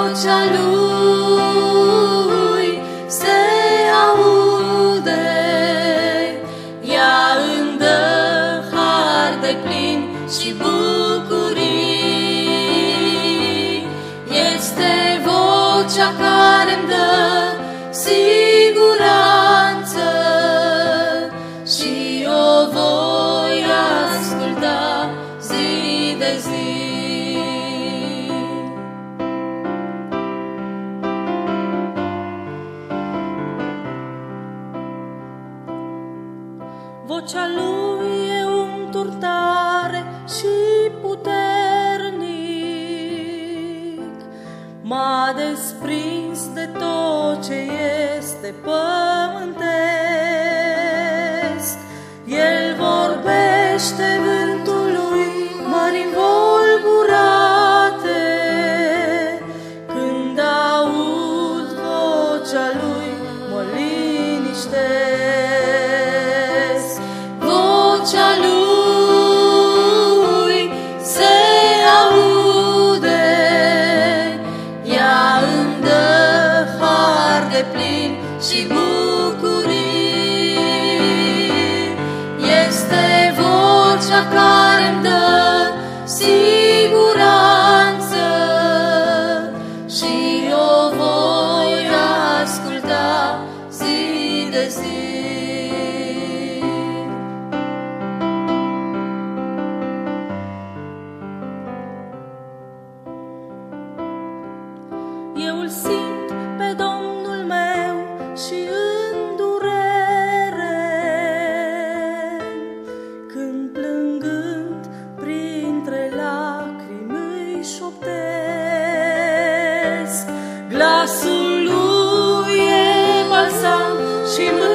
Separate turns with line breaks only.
vocea lui se aude, ea îmi dă har de plin și bucurii. Este vocea care îmi dă siguranță și o voi asculta zi de zi. Vocea lui e un turtare și puternic, m-a desprins de tot ce este pământesc. El vorbește vântului, mări învolburate, când aud vocea lui mă liniștesc. Vocea lui se aude, ea îmi dă har de plin și bucurii. Este vocea care îmi dă siguranță și o voi asculta zi de zi. Eu îl simt pe Domnul meu și în durere, când plângând printre lacrimi îi șoptesc. Glasul lui e balsam și